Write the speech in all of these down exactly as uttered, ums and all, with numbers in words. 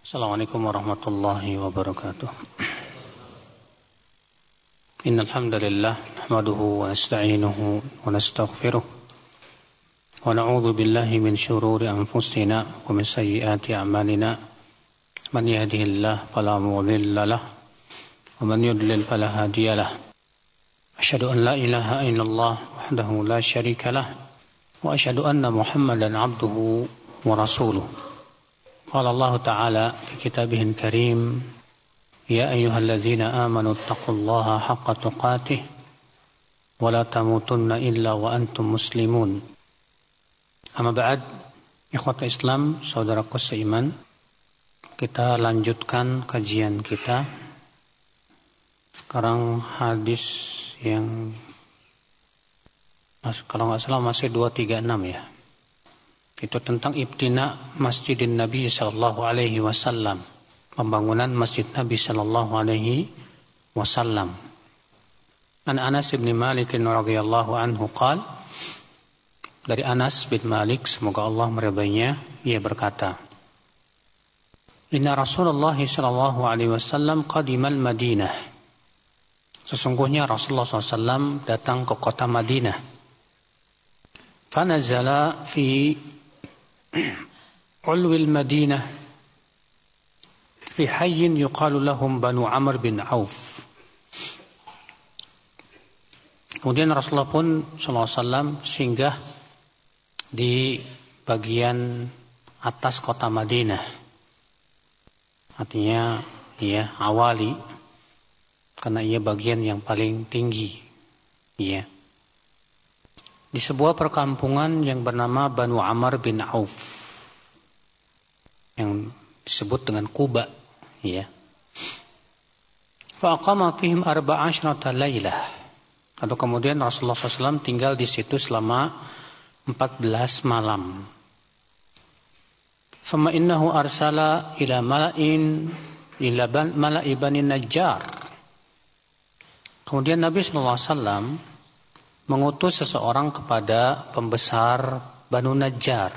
Assalamualaikum warahmatullahi wabarakatuh. Innal hamdalillah nahmaduhu wa nasta'inuhu wa nastaghfiruh wa na'udzu billahi min shururi anfusina wa min sayyiati a'malina. Man yahdihillahu fala mudilla lahu wa man yudlil fala hadiya lahu. Asyhadu an la ilaha illallah wahdahu la syarika lahu wa asyhadu anna Muhammadan 'abduhu wa rasuluh. Qala Allah Ta'ala fi kitabihil karim, ya ayyuhalladzina amanu taqullaha haqqa tuqatih wa la tamutunna illa wa antum muslimun. Amma ba'd, ikhwata Islam, saudaraku seiman, kita lanjutkan kajian kita. Sekarang hadis yang kalau nggak salah masih dua tiga enam ya. Itu tentang ibtina Masjidin Nabi sallallahu alaihi wasallam, pembangunan Masjid Nabi sallallahu alaihi wasallam. An Anas bin Malik radhiyallahu anhu qala, dari Anas bin Malik semoga Allah meridainya, ia berkata, Inna Rasulullah sallallahu alaihi wasallam qadimal Madinah. Sesungguhnya Rasulullah sallallahu alaihi wasallam datang ke kota Madinah. Fanazala fi ulwil Madinah fi hayyin yuqalu lahum Banu Amr bin Auf. Kemudian Rasulullah pun sallallahu alaihi wasallam singgah di bagian atas kota Madinah. Artinya ya awali, karena ia bagian yang paling tinggi. Ya. Di sebuah perkampungan yang bernama Banu Amr bin Auf, yang disebut dengan Quba, ya. Fa aqama fihim arba'a asyrata lailah. Lalu kemudian Rasulullah sallallahu alaihi wasallam tinggal di situ selama empat belas malam. Thumma innahu arsala ila mala'in ila mala'i Bani Najjar. Kemudian Nabi sallallahu alaihi wasallam mengutus seseorang kepada pembesar Banu Najjar.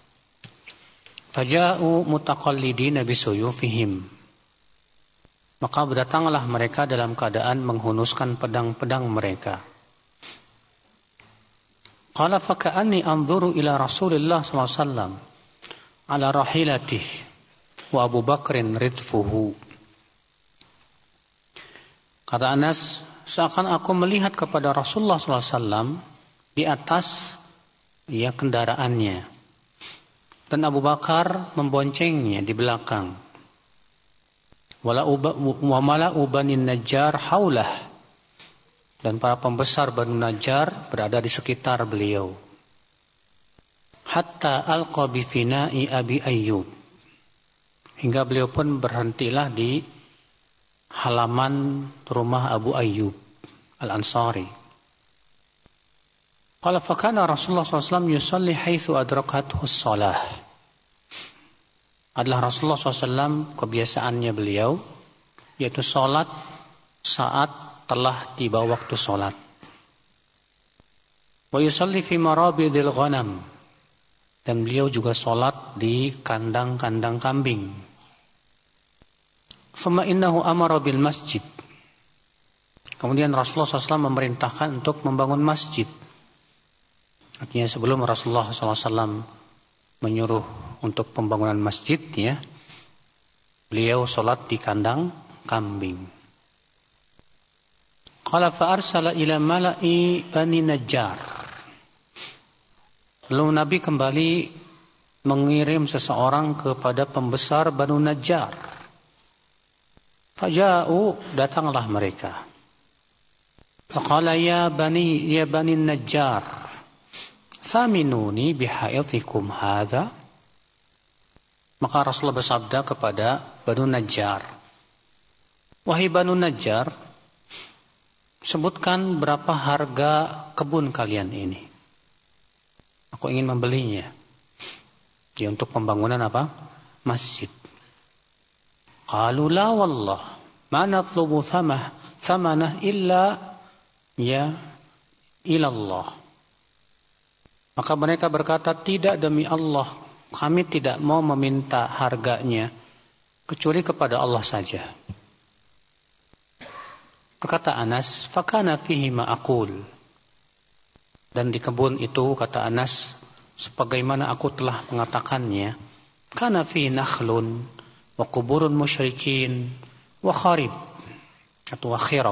Faja'u mutaqallidina bisuyufihim. Maka berdatanglah mereka dalam keadaan menghunuskan pedang-pedang mereka. Qala faka'anni anzuru ila Rasulillah sallallahu alaihi wasallam ala rahilatih wa Abu Bakrin ridfuhu. Kata Anas, seakan aku melihat kepada Rasulullah sallallahu alaihi wasallam di atas ya kendaraannya, dan Abu Bakar memboncengnya di belakang. Wala wa mala'u Bani Najjar haulah, dan para pembesar Banu Najjar berada di sekitar beliau. Hatta alqa bi fina'i Abi Ayyub, hingga beliau pun berhentilah di halaman rumah Abu Ayyub Al-Ansari. Qala fakana Rasulullah sallallahu alaihi wasallam yusalli haitsu adrakathu as-shalah. Adalah Rasulullah sallallahu alaihi wasallam kebiasaannya beliau yaitu salat saat telah tiba waktu salat. Wa yusalli fi marabidil ghanam, dan beliau juga salat di kandang-kandang kambing. Thumma innahu amara bil masjid. Kemudian Rasulullah sallallahu alaihi wasallam memerintahkan untuk membangun masjid. Artinya sebelum Rasulullah sallallahu alaihi wasallam menyuruh untuk pembangunan masjid, ya, beliau sholat di kandang kambing. Qala fa arsala ila mala'i Bani Najjar. Lalu Nabi kembali mengirim seseorang kepada pembesar Banu Najjar. Faja'u, datanglah mereka. Faqala ya bani ya Bani Najjar, thaminuni bihaitikum hadha. Maka Rasulullah bersabda kepada Banu Najjar, wahai Banu Najjar, sebutkan berapa harga kebun kalian ini. Aku ingin membelinya. Ya, untuk pembangunan apa? Masjid. Qalu la wallah ma natlubu thamah thamanah illa ya ilallah. Maka mereka berkata, tidak, demi Allah, kami tidak mau meminta harganya kecuali kepada Allah saja. Berkata Anas, fakana fihi ma aqul. Dan di kebun itu, kata Anas, sebagaimana aku telah mengatakannya, kana fihi nakhlun wa kuburun musyrikin wa kharib atau wa khirab.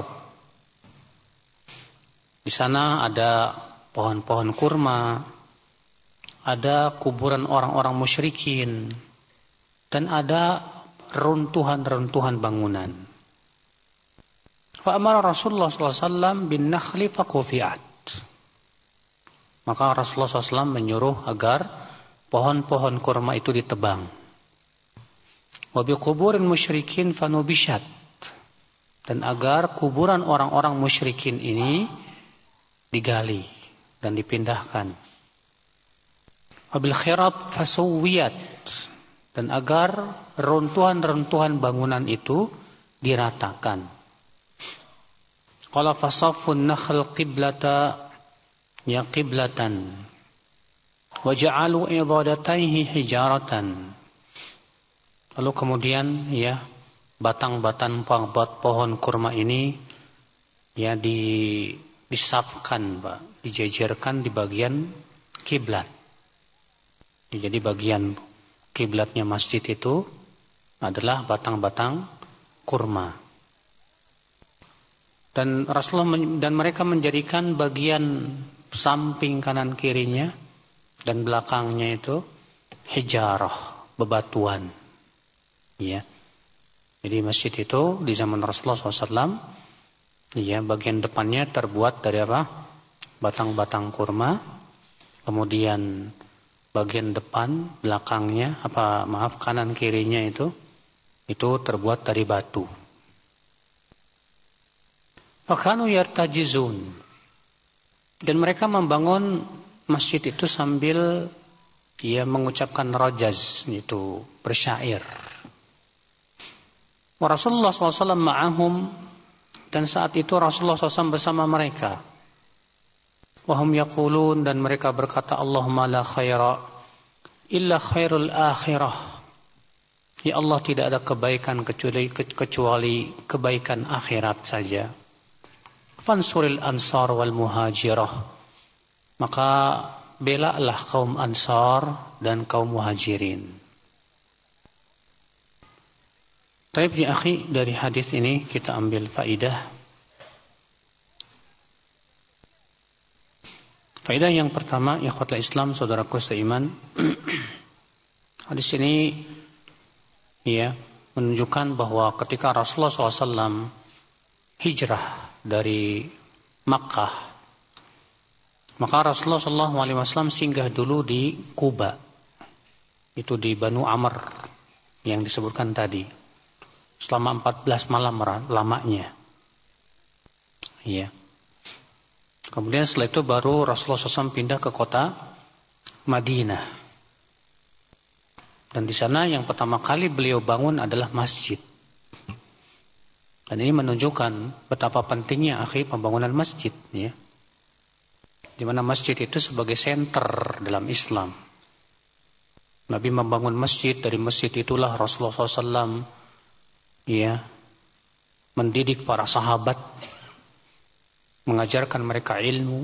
Di sana ada pohon-pohon kurma, ada kuburan orang-orang musyrikin, dan ada runtuhan-runtuhan bangunan. Fa amara Rasulullah sallallahu alaihi wasallam bin nakhli faqufiat. Maka Rasulullah sallallahu alaihi wasallam menyuruh agar pohon-pohon kurma itu ditebang. Wa bi quburin musyrikin fanubishat. Dan agar kuburan orang-orang musyrikin ini digali dan dipindahkan. Wa bil khirab fasuwiyat. Dan agar runtuhan-runtuhan bangunan itu diratakan. Qala fasaffun nakhl qiblata ya qiblatan wa ja'alu idadataihi hijaratan. Lalu kemudian ya batang-batang pohon kurma ini ya di disafkan, Pak, dijejerkan di bagian kiblat. Jadi bagian kiblatnya masjid itu adalah batang-batang kurma. Dan Rasulullah dan mereka menjadikan bagian samping kanan kirinya dan belakangnya itu hijarah, bebatuan. Ya. Jadi masjid itu di zaman Rasulullah shallallahu alaihi wasallam, ya, bagian depannya terbuat dari apa? Batang-batang kurma. Kemudian bagian depan, belakangnya, apa maaf kanan kirinya itu, itu terbuat dari batu. Fakanu yartajizun. Dan mereka membangun masjid itu sambil ia mengucapkan rajaz, itu bersyair. Wa Rasulullah shallallahu alaihi wasallam ma'ahum, dan saat itu Rasulullah shallallahu alaihi wasallam bersama mereka. Wahum yaqulun, dan mereka berkata, Allahumma la khaira illa khairul akhirah. Ya Allah, tidak ada kebaikan kecuali kecuali kebaikan akhirat saja. Fansuril ansar wal muhajirah. Maka belalah kaum ansar dan kaum muhajirin. Taib ya akhi, dari hadis ini kita ambil faidah. Faidah yang pertama, ikhwatul Islam, saudaraku seiman. Hadis ini ya menunjukkan bahwa ketika Rasulullah shallallahu alaihi wasallam hijrah dari Makkah, maka Rasulullah shallallahu alaihi wasallam singgah dulu di Quba, itu di Banu Amr yang disebutkan tadi, selama empat belas malam lamanya. Iya. Kemudian setelah itu baru Rasulullah shallallahu alaihi wasallam pindah ke kota Madinah. Dan di sana yang pertama kali beliau bangun adalah masjid. Dan ini menunjukkan betapa pentingnya akhi pembangunan masjid, ya. Di mana masjid itu sebagai senter dalam Islam. Nabi membangun masjid, dari masjid itulah Rasulullah shallallahu alaihi wasallam ya mendidik para sahabat, mengajarkan mereka ilmu.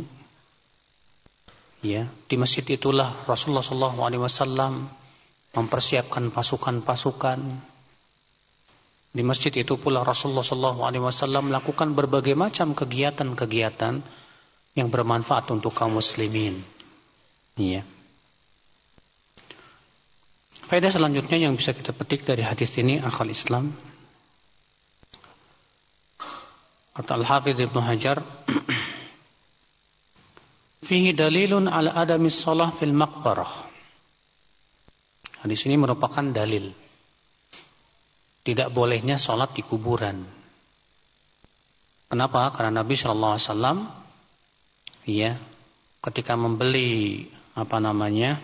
Ya, di masjid itulah Rasulullah shallallahu alaihi wasallam mempersiapkan pasukan-pasukan. Di masjid itu pula Rasulullah shallallahu alaihi wasallam melakukan berbagai macam kegiatan-kegiatan yang bermanfaat untuk kaum muslimin. Iya. Faedah selanjutnya yang bisa kita petik dari hadis ini, akhal Islam. Kata Al-Hafidz Ibnu Hajar, fihi dalilun ala adami shalah fil maqbarah. Hadis ini merupakan dalil tidak bolehnya sholat di kuburan. Kenapa? Karena Nabi shallallahu alaihi wasallam ya ketika membeli apa namanya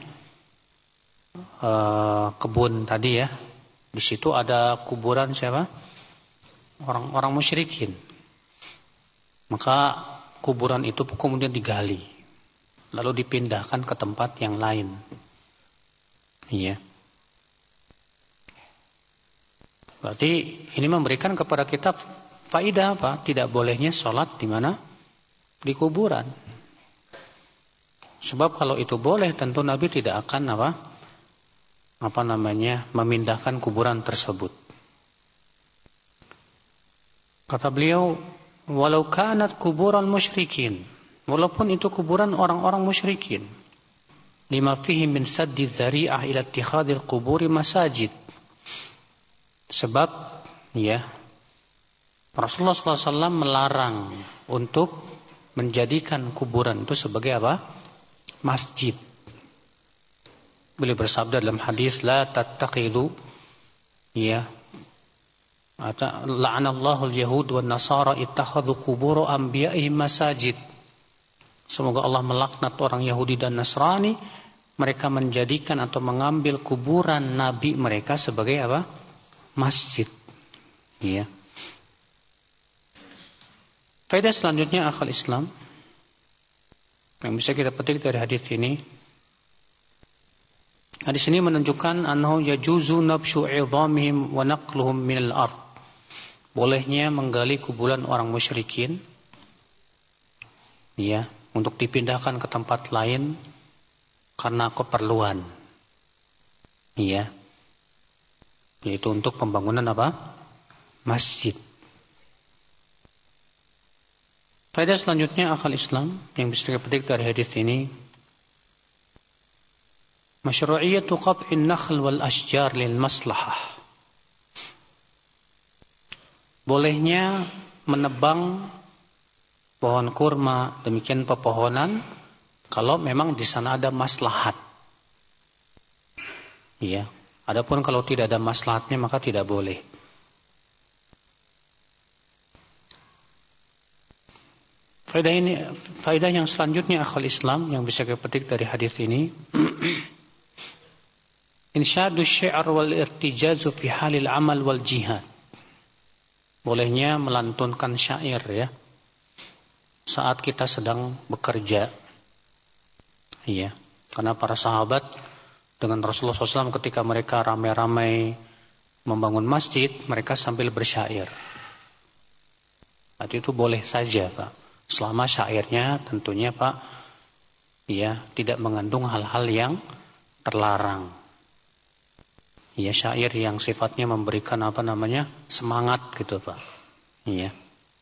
uh, kebun tadi ya, di situ ada kuburan siapa? Orang-orang musyrikin. Maka kuburan itu kemudian digali, lalu dipindahkan ke tempat yang lain. Iya. Berarti ini memberikan kepada kita faidah apa? Tidak bolehnya sholat di mana? Di kuburan. Sebab kalau itu boleh, tentu Nabi tidak akan apa? Apa namanya? Memindahkan kuburan tersebut. Kata beliau, walau kanat kuburan musyrikin, walaupun itu kuburan orang-orang musyrikin, lima fihi min saddi dzari'ah ila ittikhadil quburi masajid. Sebab ya Rasulullah shallallahu alaihi wasallam melarang untuk menjadikan kuburan itu sebagai apa? Masjid. Beliau bersabda dalam hadis, la tattaqidu ya la'anallahu al-yahud wan nasara ittakhadhu qubur anbiya'ihim masajid. Semoga Allah melaknat orang Yahudi dan Nasrani, mereka menjadikan atau mengambil kuburan nabi mereka sebagai apa? Masjid. Ya. Faedah selanjutnya akal Islam yang bisa kita petik dari hadis ini. Hadis ini menunjukkan annahu yajuzu nabshu 'idhamihim wa naqluhum minal ard. Bolehnya menggali kuburan orang musyrikin ya, untuk dipindahkan ke tempat lain karena keperluan. Iya. Yaitu untuk pembangunan apa? Masjid. Faedah selanjutnya akal Islam yang bisa kita petik dari hadis ini, masyru'iyatu qat'in nakhl wal ashjar lil maslahah. Bolehnya menebang pohon kurma, demikian pepohonan, kalau memang di sana ada maslahat. Iya. Adapun kalau tidak ada maslahatnya maka tidak boleh. Faedah ini, faedah yang selanjutnya akal Islam yang bisa kita petik dari hadis ini, insyadu syi'r wal irtijazu fi halil amal wal jihad. Bolehnya melantunkan syair ya saat kita sedang bekerja. Iya, karena para sahabat dengan Rasulullah shallallahu alaihi wasallam ketika mereka ramai-ramai membangun masjid, mereka sambil bersyair. Berarti itu boleh saja Pak, selama syairnya tentunya Pak, ya tidak mengandung hal-hal yang terlarang. Ya syair yang sifatnya memberikan apa namanya semangat gitu Pak. Iya.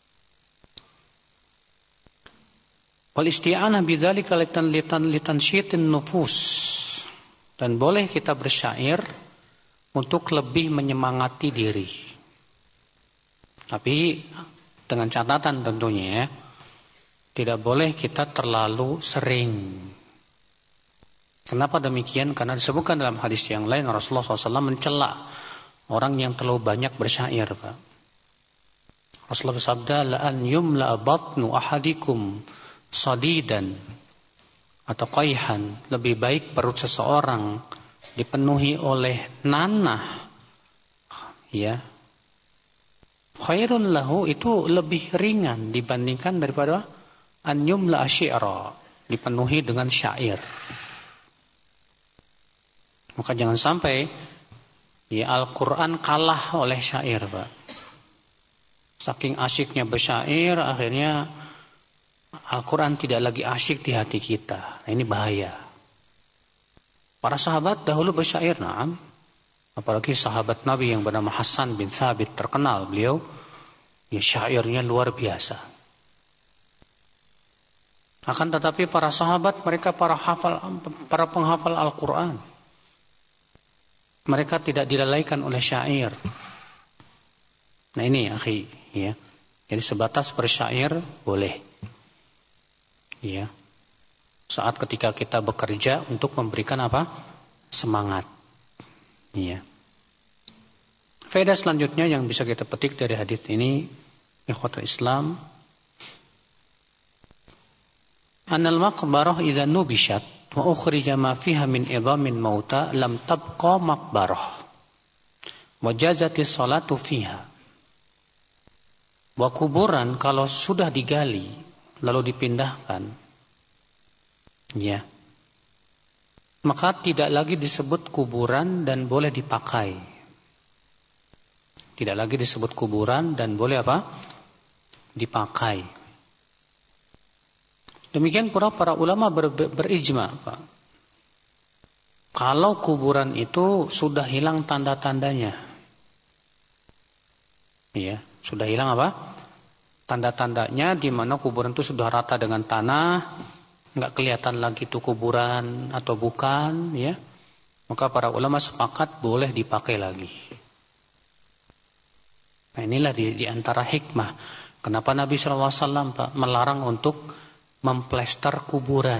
Wal isti'anah bidzalika litan litan litansyitin nufus. Dan boleh kita bersyair untuk lebih menyemangati diri. Tapi dengan catatan tentunya ya, tidak boleh kita terlalu sering. Kenapa demikian? Karena disebutkan dalam hadis yang lain Rasulullah shallallahu alaihi wasallam mencela orang yang terlalu banyak bersyair Pak. Rasulullah bersabda, la'an yumla batnu ahadikum sadidan atau qaihan, lebih baik perut seseorang dipenuhi oleh nanah ya, khairun lahu, itu lebih ringan dibandingkan daripada an yumla asyi'ra, dipenuhi dengan syair. Maka jangan sampai ya Al-Quran kalah oleh syair Pak. Saking asyiknya bersyair, akhirnya Al-Quran tidak lagi asyik di hati kita. Nah, ini bahaya. Para sahabat dahulu bersyair, na'am. Apalagi sahabat Nabi yang bernama Hasan bin Thabit, terkenal beliau, ya syairnya luar biasa. Akan tetapi para sahabat, mereka para hafal, para penghafal Al-Quran. Mereka tidak dilalaikan oleh syair. Nah ini akhi, ya. Jadi sebatas bersyair boleh. Ya. Saat ketika kita bekerja untuk memberikan apa? Semangat. Ya. Faedah selanjutnya yang bisa kita petik dari hadis ini, ikhwatul Islam, anal maqbarah idza nubishat wa ukhrija ma fiha min idhamin mauta lam tabqa maqbarah wa jazati salatu fiha. Wa kuburan kalau sudah digali lalu dipindahkan, ya, maka tidak lagi disebut kuburan dan boleh dipakai. Tidak lagi disebut kuburan dan boleh apa? Dipakai. Demikian pula para ulama ber, ber, berijma, Pak. Kalau kuburan itu sudah hilang tanda-tandanya. Iya, sudah hilang apa? Tanda-tandanya di mana kuburan itu sudah rata dengan tanah, enggak kelihatan lagi itu kuburan atau bukan, ya. Maka para ulama sepakat boleh dipakai lagi. Nah, inilah di, di antara hikmah kenapa Nabi shallallahu alaihi wasallam Pak, melarang untuk memplester kuburan.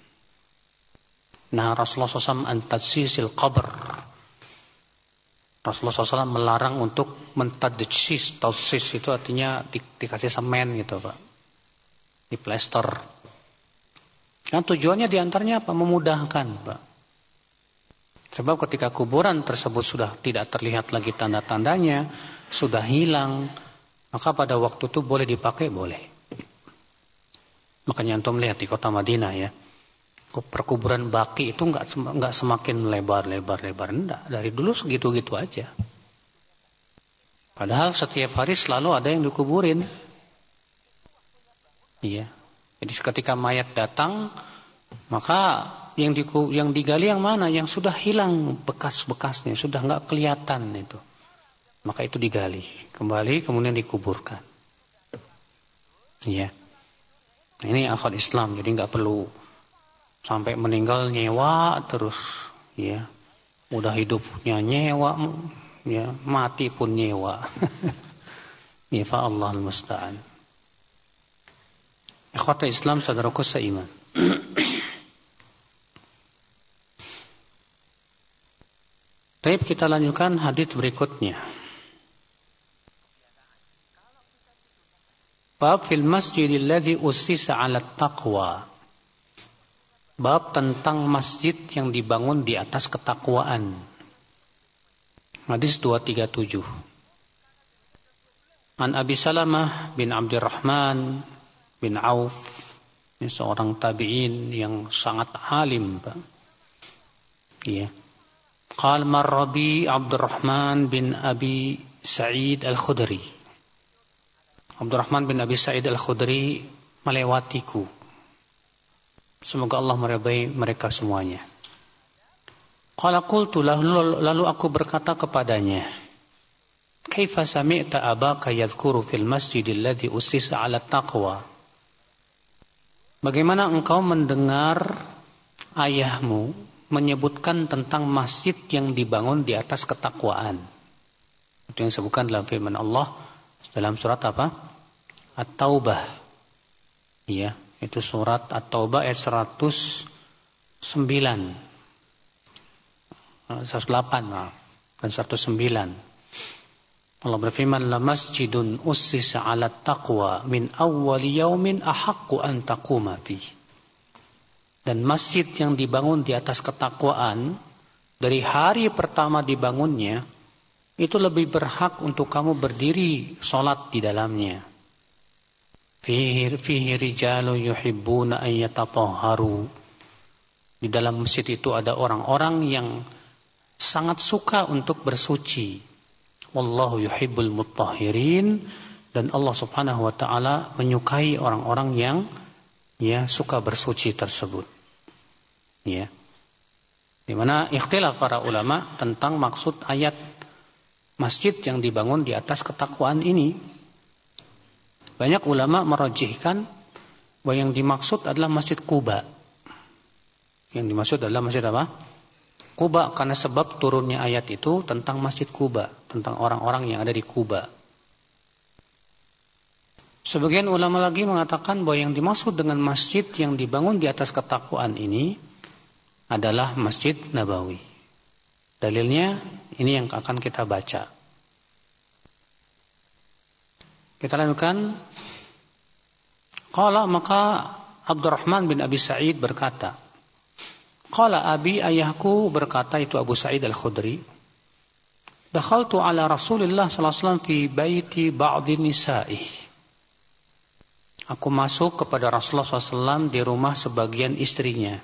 Nah, Rasulullah shallallahu alaihi wasallam an-tajsisil qabr. Rasulullah shallallahu alaihi wasallam melarang untuk mentadsis. Tadsis itu artinya di, dikasih semen gitu, Pak. Diplester. Kan tujuannya diantaranya apa? Memudahkan, Pak. Sebab ketika kuburan tersebut sudah tidak terlihat lagi tanda-tandanya, sudah hilang, maka pada waktu itu boleh dipakai, boleh. Makanya antum lihat di kota Madinah ya, perkuburan baki itu enggak enggak semakin lebar-lebar-lebar, enggak. Dari dulu segitu-gitu aja. Padahal setiap hari selalu ada yang dikuburin. Iya. Jadi ketika mayat datang, maka yang di, yang digali yang mana? Yang sudah hilang bekas-bekasnya, sudah enggak kelihatan itu. Maka itu digali, kembali kemudian dikuburkan. Iya. Nah, ini akal Islam, jadi enggak perlu sampai meninggal nyewa terus, ya. Udah hidupnya nyewa, ya, mati pun nyewa. Ya, fa Allahul musta'an. Ikhwata Islam saudaraku seiman. Baik, kita lanjutkan hadis berikutnya. Bab fil masjidil ladzi ussisa 'ala taqwa. Bab tentang masjid yang dibangun di atas ketakwaan. Hadis dua tiga tujuh. An Abi Salamah bin Abdurrahman bin Auf, ini seorang tabi'in yang sangat alim, Pak. Iya. Qal marrabi Abdurrahman bin Abi Sa'id Al-Khudri. Abdurrahman bin Abi Sa'id Al-Khudri melewatiku. Semoga Allah meridai mereka semuanya. Qala qultu lahu, lalu aku berkata kepadanya, kaifa sami'ta abaka yadhkuru fil masjidil ladzi ussisa 'ala taqwa? Bagaimana engkau mendengar ayahmu menyebutkan tentang masjid yang dibangun di atas ketakwaan? Itu yang disebutkan dalam firman Allah dalam surat apa? At-Taubah. Iya, itu surat At-Taubah ayat seratus sembilan. seratus delapan, maaf. Dan seratus sembilan. Allah berfirman, la masjidun ussisa 'ala taqwa min awwali yaumin ahaqqu an taquma fi. Dan masjid yang dibangun di atas ketakwaan dari hari pertama dibangunnya itu lebih berhak untuk kamu berdiri sholat di dalamnya. Fihi, fihi rijalu yuhibbuna an yatatahharu. Di dalam masjid itu ada orang-orang yang sangat suka untuk bersuci. Wallahu yuhibbul mutahhirin. Dan Allah subhanahu wa ta'ala menyukai orang-orang yang ya suka bersuci tersebut. Ya. Di mana ikhtilaf para ulama tentang maksud ayat masjid yang dibangun di atas ketakwaan ini. Banyak ulama merajihkan bahwa yang dimaksud adalah Masjid Quba. Yang dimaksud adalah masjid apa? Quba, karena sebab turunnya ayat itu tentang Masjid Quba, tentang orang-orang yang ada di Quba. Sebagian ulama lagi mengatakan bahwa yang dimaksud dengan masjid yang dibangun di atas ketakwaan ini adalah Masjid Nabawi. Dalilnya ini yang akan kita baca. Kita lanjutkan. Qala, maka Abdurrahman bin Abi Sa'id berkata, qala abi, ayahku berkata, itu Abu Sa'id Al-Khudri, dakhaltu ala Rasulillah sallallahu alaihi wasallam fi baiti ba'dhi nisa'i. Aku masuk kepada Rasulullah sallallahu alaihi wasallam di rumah sebagian istrinya.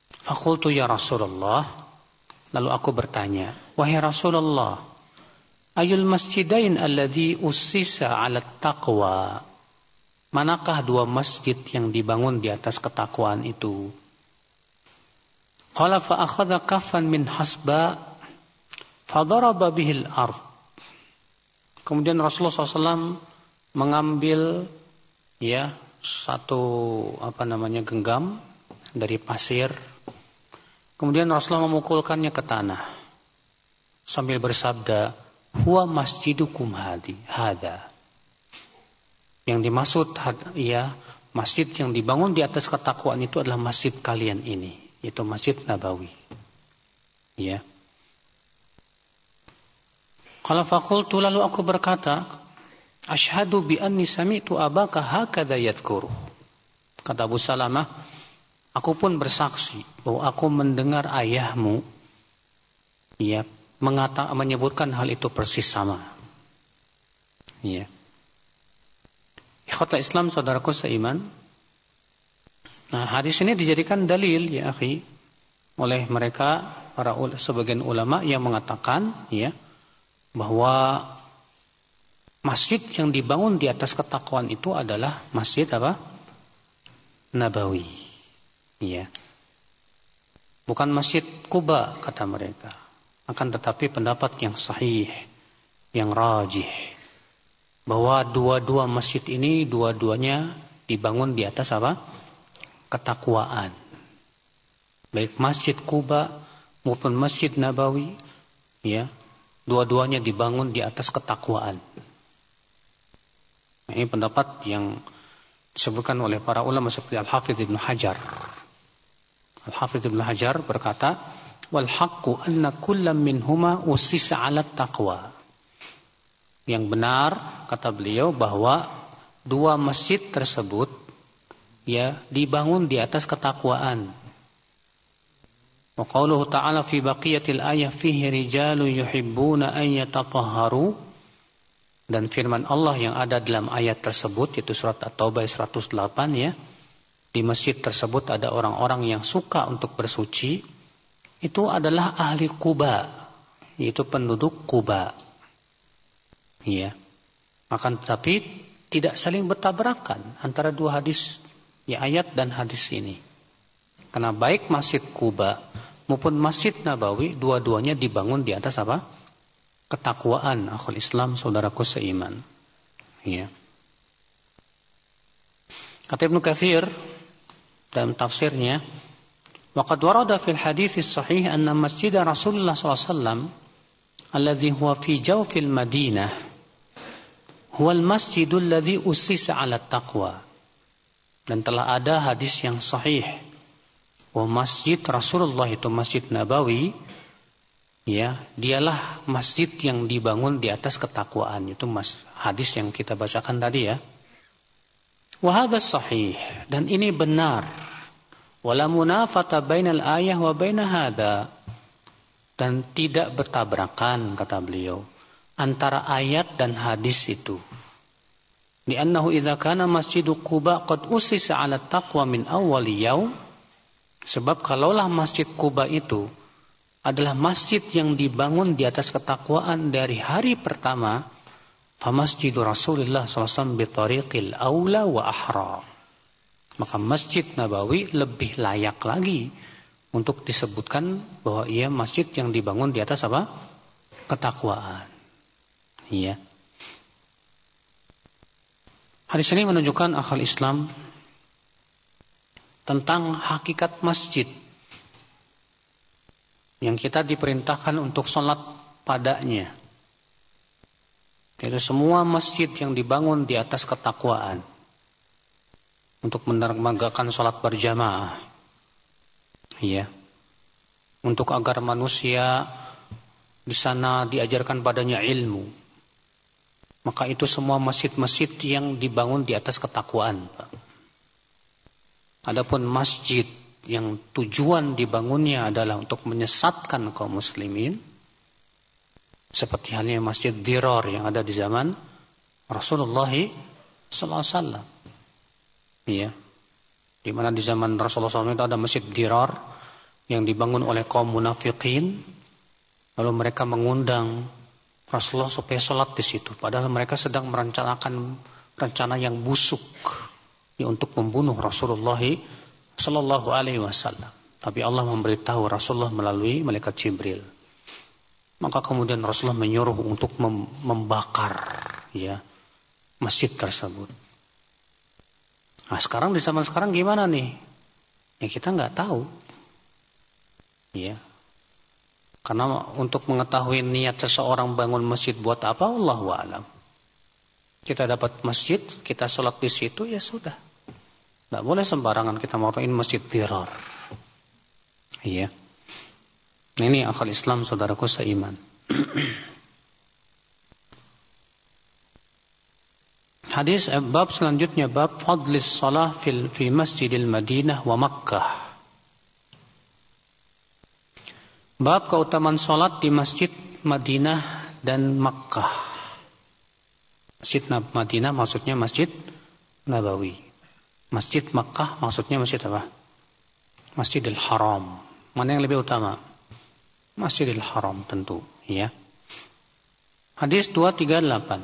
Faqultu ya Rasulullah, lalu aku bertanya, wahai Rasulullah, Ayul masjidain alladhi ussisa 'ala taqwa. Manakah dua masjid yang dibangun di atas ketakwaan itu? Qala fa akhadha kaffan min hasba fa daraba bihi al-ard. Kemudian Rasulullah shallallahu alaihi wasallam mengambil ya satu apa namanya genggam dari pasir. Kemudian Rasulullah memukulkannya ke tanah sambil bersabda, "Huwa masjidukum hadi hada." Yang dimaksud ya masjid yang dibangun di atas ketakwaan itu adalah masjid kalian ini, yaitu Masjid Nabawi. Ya. Qala faqultu, lalu aku berkata, "Asyhadu bi anni sami'tu abaka hakadha yadhkuru." Kata Abu Salamah, aku pun bersaksi bahwa aku mendengar ayahmu ya mengata, menyebutkan hal itu persis sama. Ya. Ikhwatul Islam, saudaraku seiman. Nah, hadis ini dijadikan dalil ya akhi oleh mereka para sebagian ulama yang mengatakan ya bahwa masjid yang dibangun di atas ketakwaan itu adalah masjid apa? Nabawi. Ya. Bukan Masjid Quba kata mereka. Akan tetapi pendapat yang sahih, yang rajih, bahwa dua-dua masjid ini dua-duanya dibangun di atas apa? Ketakwaan. Baik Masjid Quba maupun Masjid Nabawi, ya, dua-duanya dibangun di atas ketakwaan. Nah, ini pendapat yang disebutkan oleh para ulama seperti Al-Hafidz Ibnu Hajar. Al-Hafidz Ibnu Hajar berkata, "Wal haqqu anna kullam minhuma ussisa 'ala taqwa." Yang benar kata beliau bahwa dua masjid tersebut ya dibangun di atas ketakwaan. Wa qauluhu ta'ala fi baqiyatil ayah fihi rijalun yuhibbuna an yatatahharu, dan firman Allah yang ada dalam ayat tersebut yaitu surat At-Taubah seratus delapan ya. Di masjid tersebut ada orang-orang yang suka untuk bersuci. Itu adalah ahli Quba, yaitu penduduk Quba. Ya. Akan tetapi tidak saling bertabrakan antara dua hadis ya ayat dan hadis ini. Karena baik Masjid Quba maupun Masjid Nabawi dua-duanya dibangun di atas apa? Ketakwaan, akhul Islam, saudaraku seiman. Ya. Kata Ibnu Katsir dalam tafsirnya, "Waqad warada fil hadits sahih anna masjid Rasulullah sallallahu alaihi wasallam alladhi huwa fi jawfil Madinah huwa al-masjidul ladzi ussisa 'ala taqwa." Dan telah ada hadis yang sahih bahwa masjid Rasulullah itu Masjid Nabawi ya, dialah masjid yang dibangun di atas ketakwaan. Itu mas, hadis yang kita bacakan tadi ya. Wa hadza sahih, dan ini benar. Wala munafata bainal ayah wa baina hadza, dan tidak bertabrakan kata beliau antara ayat dan hadis itu. Li'annahu idza kana masjidu Quba qad ussisa 'ala taqwa min awwal yaum, sebab kalaulah Masjid Quba itu adalah masjid yang dibangun di atas ketakwaan dari hari pertama, fa masjidu Rasulullah sallallahu alaihi wasallam bi tariqil aula wa ahra, maka Masjid Nabawi lebih layak lagi untuk disebutkan bahwa ia masjid yang dibangun di atas apa? Ketakwaan. Iya. Hadis ini menunjukkan akal Islam tentang hakikat masjid yang kita diperintahkan untuk sholat padanya. Jadi semua masjid yang dibangun di atas ketakwaan untuk menegakkan sholat berjamaah, iya, untuk agar manusia di sana diajarkan padanya ilmu. Maka itu semua masjid-masjid yang dibangun di atas ketakwaan, Pak. Adapun masjid yang tujuan dibangunnya adalah untuk menyesatkan kaum muslimin, seperti halnya Masjid Dirar yang ada di zaman Rasulullah sallallahu alaihi wasallam. Iya. Di mana di zaman Rasulullah sallallahu alaihi wasallam itu ada Masjid Dirar yang dibangun oleh kaum munafikin, lalu mereka mengundang Rasulullah supaya sholat di situ. Padahal mereka sedang merencanakan rencana yang busuk ya, untuk membunuh Rasulullah Sallallahu Alaihi Wasallam. Tapi Allah memberitahu Rasulullah melalui malaikat Jibril. Maka kemudian Rasulullah menyuruh untuk mem- membakar ya masjid tersebut. Nah sekarang di zaman sekarang gimana nih? Ya kita nggak tahu. Ya. Karena untuk mengetahui niat seseorang bangun masjid buat apa, Allahu a'lam. Kita dapat masjid, kita sholat di situ ya sudah. Nggak boleh sembarangan kita mauin masjid dirar. Iya. Ini akal Islam saudaraku seiman. Hadis bab selanjutnya bab fadlis shalah fil fi Masjidil Madinah wa Makkah. Bab keutamaan salat di Masjid Madinah dan Makkah. Masjid Madinah maksudnya Masjid Nabawi. Masjid Makkah maksudnya masjid apa? Masjidil Haram. Mana yang lebih utama? Masjidil Haram tentu, ya. Hadis dua tiga delapan.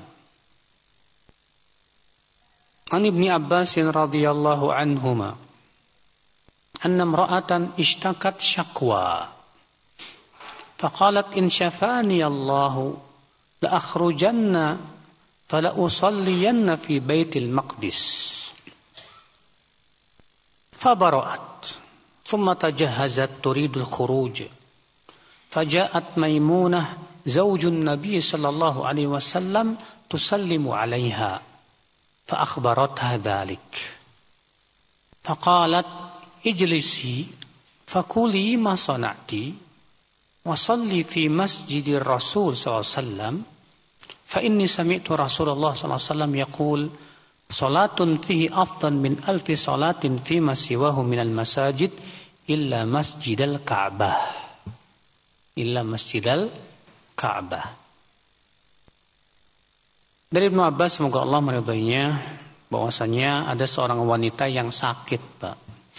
An Ibnu Abbas radhiyallahu anhuma anna imra'atan ishtakat syakwa faqalat in syafani Allah la akhrujanna fala usalliyanna fi Baitil Maqdis fabara'at thumma tajahhazat turidul khuruj faja'at Maimunah zawjun Nabi sallallahu alaihi wasallam tusallimu 'alaiha فأخبرتها ذلك فقالت اجلسي فكلي ما صنعت وصلي في مسجد الرسول صلى الله عليه وسلم فإني سمعت رسول الله صلى الله عليه وسلم يقول صلاة فيه أفضل من ألف صلاة فيما سواه من المساجد إلا مسجد الكعبة إلا مسجد الكعبة. Dari Ibnu Abbas semoga Allah meridainya bahwasanya ada seorang wanita yang sakit, Pak.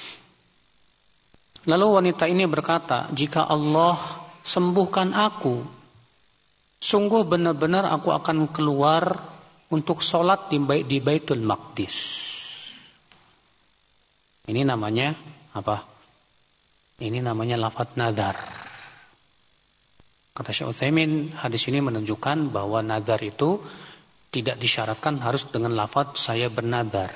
Lalu wanita ini berkata, jika Allah sembuhkan aku, sungguh benar-benar aku akan keluar untuk sholat di, di Baitul Maqdis. Ini namanya apa? Ini namanya lafadz nadar. Kata Syekh Utsaimin, hadis ini menunjukkan bahwa nadar itu tidak disyaratkan harus dengan lafadz saya bernadar.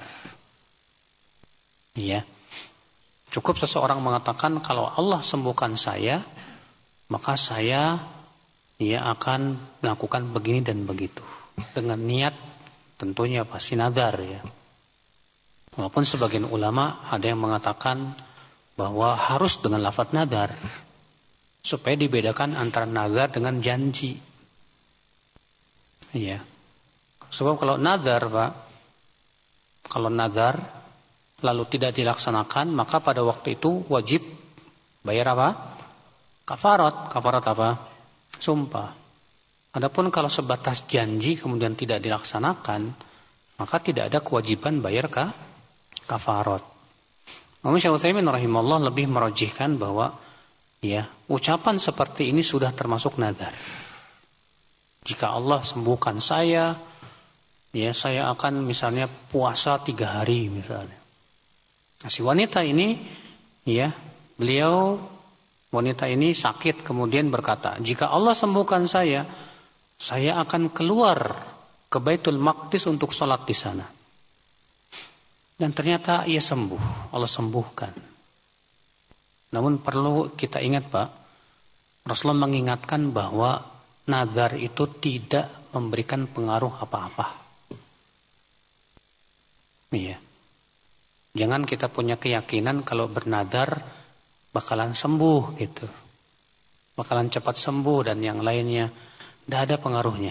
Iya. Cukup seseorang mengatakan kalau Allah sembuhkan saya, maka saya ya akan melakukan begini dan begitu. Dengan niat tentunya pasti nadar ya. Walaupun sebagian ulama ada yang mengatakan bahwa harus dengan lafadz nadar. Supaya dibedakan antara nadar dengan janji. Iya. Sebab kalau nadar, Pak, kalau nadar lalu tidak dilaksanakan, maka pada waktu itu wajib bayar apa? Kafarat. Kafarat apa? Sumpah. Adapun kalau sebatas janji kemudian tidak dilaksanakan, maka tidak ada kewajiban bayar ka kafarat. Namun Syekh Utsaimin rahimahullah lebih merajihkan bahwa ya, ucapan seperti ini sudah termasuk nadar. Jika Allah sembuhkan saya, ya saya akan misalnya puasa tiga hari misalnya. Nah, si wanita ini, ya beliau wanita ini sakit kemudian berkata, jika Allah sembuhkan saya, saya akan keluar ke Baitul Maqdis untuk sholat di sana. Dan ternyata ia sembuh, Allah sembuhkan. Namun perlu kita ingat, Pak, Rasulullah mengingatkan bahwa nadar itu tidak memberikan pengaruh apa-apa. Iya. Jangan kita punya keyakinan kalau bernadar bakalan sembuh gitu. Bakalan cepat sembuh dan yang lainnya. Tidak ada pengaruhnya.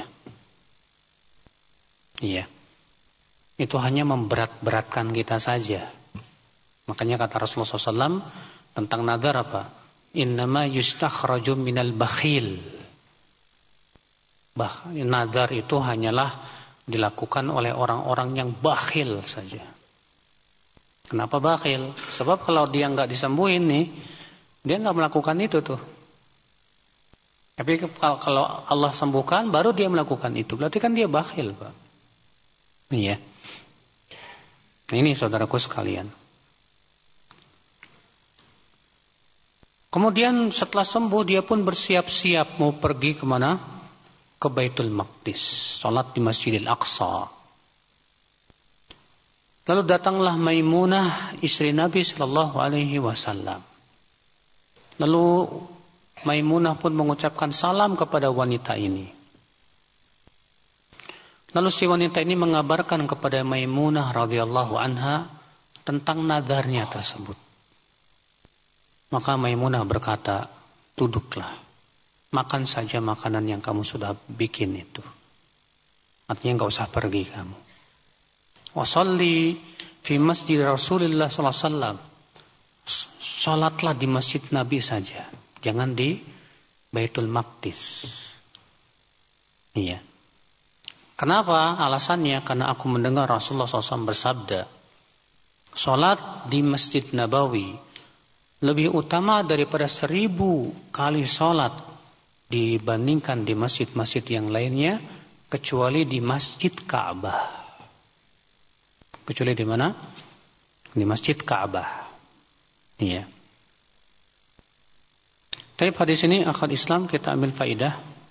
Iya. Itu hanya memberat-beratkan kita saja. Makanya kata Rasulullah shallallahu alaihi wasallam tentang nadar apa? Innama yustakhraju minal bakhil. Bah, nadar itu hanyalah dilakukan oleh orang-orang yang bakhil saja. Kenapa bakhil? Sebab kalau dia nggak disembuhin nih, dia nggak melakukan itu tuh. Tapi kalau Allah sembuhkan, baru dia melakukan itu. Berarti kan dia bakhil, Pak. Iya. Ini saudaraku sekalian. Kemudian setelah sembuh, dia pun bersiap-siap mau pergi kemana? Ke Baitul Maqdis. Salat di Masjidil Aqsa. Lalu datanglah Maimunah, istri Nabi Sallallahu Alaihi Wasallam. Lalu Maimunah pun mengucapkan salam kepada wanita ini. Lalu si wanita ini mengabarkan kepada Maimunah radhiyallahu anha tentang nadarnya tersebut. Maka Maimunah berkata, duduklah, makan saja makanan yang kamu sudah bikin itu. Artinya enggak usah pergi kamu. Wasalli fi masjid Rasulullah sallallahu alaihi wasallam. Salatlah di masjid Nabi saja, jangan di Baitul Maqdis. Iya. Kenapa? Alasannya karena aku mendengar Rasulullah sallallahu alaihi wasallam bersabda, salat di Masjid Nabawi lebih utama daripada seribu kali salat dibandingkan di masjid-masjid yang lainnya, kecuali di Masjid Ka'bah. Kecuali di mana? Di Masjid Ka'bah. Iya. Tapi hadis ini akhwat Islam kita ambil faidah.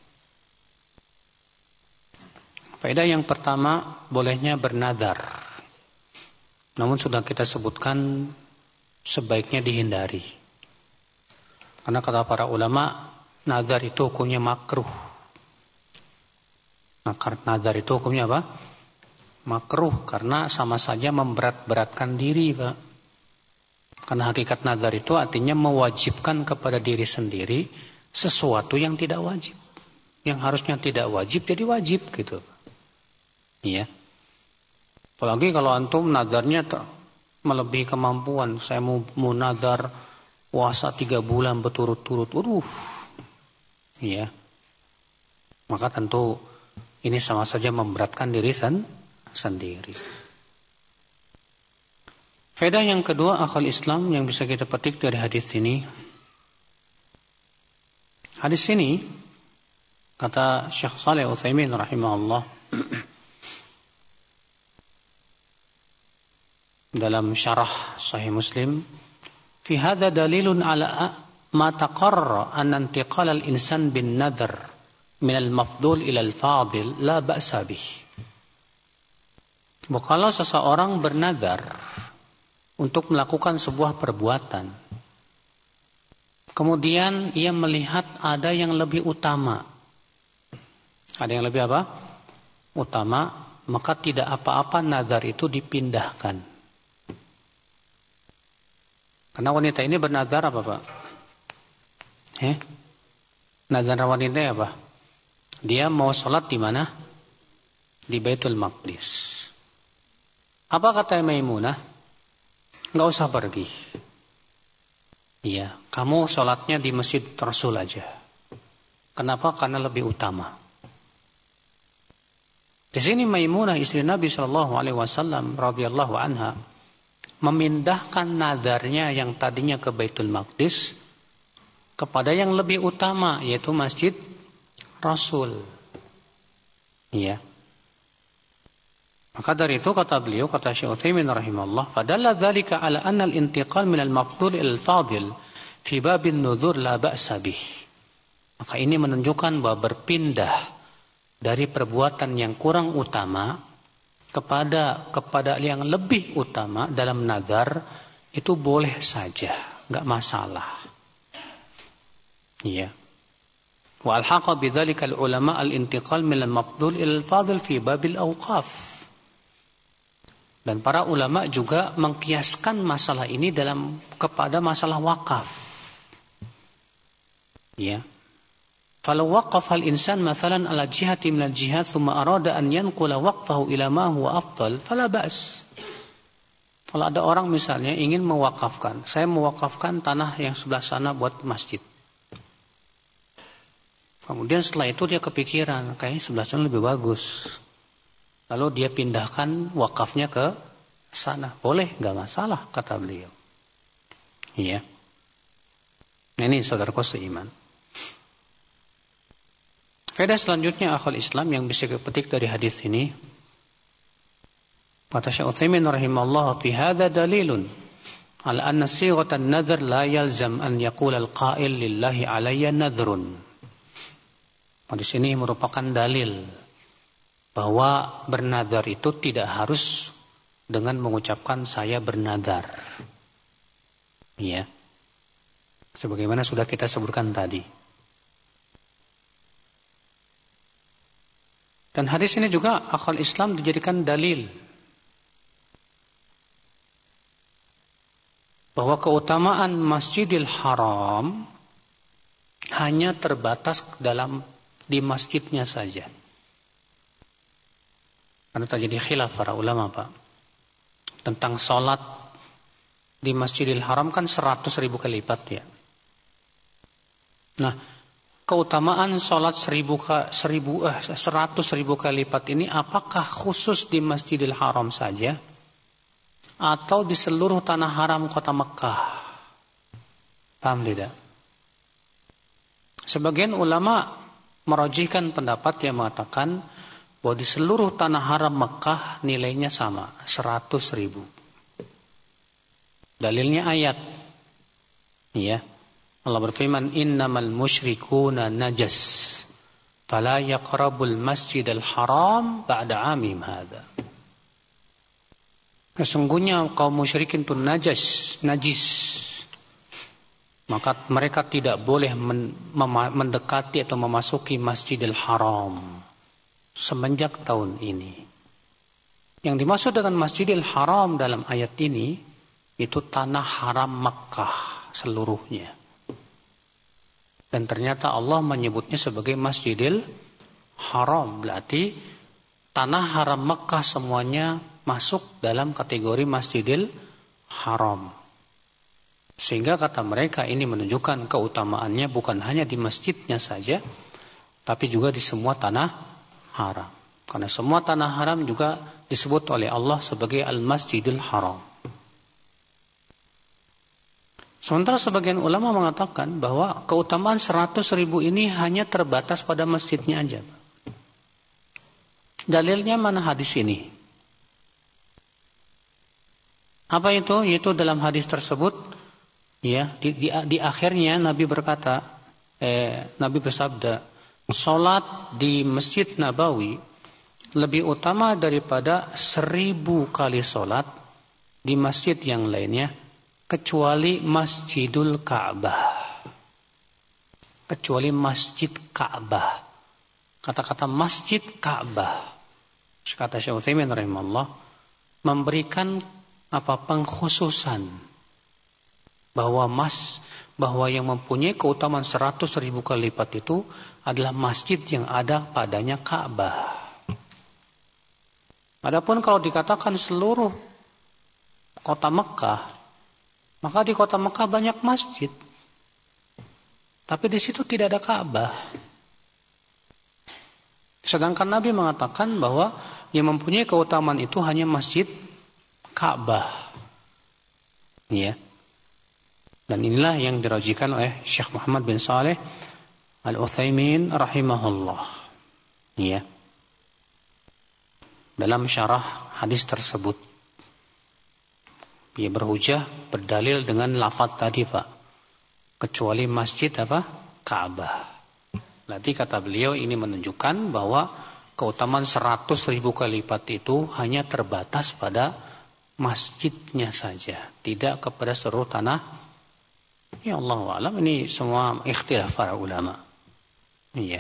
Faidah yang pertama, bolehnya bernadar. Namun sudah kita sebutkan sebaiknya dihindari. Karena kata para ulama, nadar itu hukumnya makruh. Nadar itu hukumnya apa? Makruh, karena sama saja memberat-beratkan diri, Pak. Karena hakikat nadar itu artinya mewajibkan kepada diri sendiri sesuatu yang tidak wajib. Yang harusnya tidak wajib jadi wajib gitu. Iya. Apalagi kalau antum nadarnya melebihi kemampuan. Saya mau, mau nadar puasa tiga bulan berturut-turut. Aduh. Iya. Maka tentu ini sama saja memberatkan diri sen, sendiri. Faedah yang kedua akal Islam yang bisa kita petik dari hadis ini. Hadis ini kata Syekh Shalih Al-Utsaimin rahimahullah dalam syarah Sahih Muslim, fi hadza dalilun ala ma taqarra an intiqal al-insan bin nadhr min al-mafdul ila al-fadil la ba'sa bih. Kalau seseorang bernadar untuk melakukan sebuah perbuatan, kemudian ia melihat ada yang lebih utama, ada yang lebih apa? Utama, maka tidak apa-apa nadar itu dipindahkan. Karena wanita ini bernadar apa, Pak? Eh? Nadar wanita apa? Dia mau sholat di mana? Di Baitul Maqdis. Apa kata Maimunah? Enggak usah pergi. Iya, kamu sholatnya di Masjid Rasul aja. Kenapa? Karena lebih utama. Di sini Maimunah istri Nabi Shallallahu Alaihi Wasallam radhiyallahu anha memindahkan nadarnya yang tadinya ke Baitul Maqdis kepada yang lebih utama, yaitu Masjid Rasul. Iya. Maka dari itu kata beliau, kata Syekh Utsaimin rahimahullah, fadalla dzalika ala anna al-intiqal min al-mafdhul ila al-fadil fi bab an-nuzur la ba'sa bih. Maka ini menunjukkan bahwa berpindah dari perbuatan yang kurang utama kepada kepada yang lebih utama dalam nazar itu boleh saja, enggak masalah. Iya. Wa alhaqa bidzalika al-ulama al-intiqal min al-mafdhul ila al-fadil fi bab al-awqaf. Dan para ulama juga mengkiaskan masalah ini dalam kepada masalah wakaf. Ya. Falau waqafa al-insan mathalan ala jihati min al-jihad thumma arada an yanqula waqfahu ila ma huwa afdal fala ba's. Kalau ada orang misalnya ingin mewakafkan, saya mewakafkan tanah yang sebelah sana buat masjid. Kemudian setelah itu dia kepikiran, kayaknya sebelah sana lebih bagus. Lalu dia pindahkan wakafnya ke sana. Boleh, enggak masalah, kata beliau. Iya. Ini saudaraku seiman. Faedah selanjutnya akhul Islam yang bisa dipetik dari hadis ini, kata Syekh Utsaimin rahimahullah, fi hadza dalilun ala anna sighatan nadhr la yalzam an yaqula al-qa'il lillahi alayya nadhrun. Hadis ini merupakan dalil bahwa bernadar itu tidak harus dengan mengucapkan saya bernadar. Ya. Sebagaimana sudah kita sebutkan tadi. Dan hadis ini juga akal Islam dijadikan dalil bahwa keutamaan Masjidil Haram hanya terbatas dalam di masjidnya saja. Karena terjadi khilaf para ulama, Pak, tentang sholat di Masjidil Haram kan seratus ribu kali lipat ya. Nah, keutamaan sholat seribu, seribu, eh, seratus ribu kali lipat ini apakah khusus di Masjidil Haram saja atau di seluruh tanah haram kota Mekah? Paham tidak? Sebagian ulama merajihkan pendapat yang mengatakan bahwa di seluruh tanah haram Mekah nilainya sama, seratus ribu. Dalilnya ayat. Ya. Allah berfirman, innamal musyrikuna najas fala yaqrabul masjidal haram ba'da amim hadha. Sesungguhnya kaum musyrikin itu najas, najis. Maka mereka tidak boleh mendekati atau memasuki Masjidil Haram semenjak tahun ini. Yang dimaksud dengan Masjidil Haram dalam ayat ini itu tanah haram Makkah seluruhnya. Dan ternyata Allah menyebutnya sebagai Masjidil Haram. Berarti tanah haram Mekah semuanya masuk dalam kategori Masjidil Haram. Sehingga kata mereka ini menunjukkan keutamaannya bukan hanya di masjidnya saja, tapi juga di semua tanah haram. Karena semua tanah haram juga disebut oleh Allah sebagai Al-Masjidil Haram. Sementara sebagian ulama mengatakan bahwa keutamaan seratus ribu ini hanya terbatas pada masjidnya aja. Dalilnya mana hadis ini? Apa itu? Yaitu dalam hadis tersebut, ya, di, di, di akhirnya Nabi berkata, eh, Nabi bersabda, salat di Masjid Nabawi lebih utama daripada seribu kali salat di masjid yang lainnya. Kecuali Masjidul Ka'bah. Kecuali Masjid Ka'bah. Kata-kata Masjid Ka'bah, kata Syekh Utsaimin rahimahullah, memberikan apa pengkhususan bahwa mas bahwa yang mempunyai keutamaan seratus ribu kali lipat itu adalah masjid yang ada padanya Ka'bah. Adapun kalau dikatakan seluruh kota Mekah, maka di kota Mekah banyak masjid. Tapi di situ tidak ada Ka'bah. Sedangkan Nabi mengatakan bahwa yang mempunyai keutamaan itu hanya masjid Ka'bah. Ya. Dan inilah yang dirajikan oleh Syekh Muhammad bin Saleh Al-Utsaimin rahimahullah. Ya. Dalam syarah hadis tersebut. Dia berhujah, berdalil dengan lafaz tadi, Pak. Kecuali masjid apa? Ka'bah. Berarti kata beliau ini menunjukkan bahwa keutamaan seratus ribu kali lipat itu hanya terbatas pada masjidnya saja. Tidak kepada seluruh tanah. Ya Allah alam, ini semua ikhtilaf para ulama. Iya.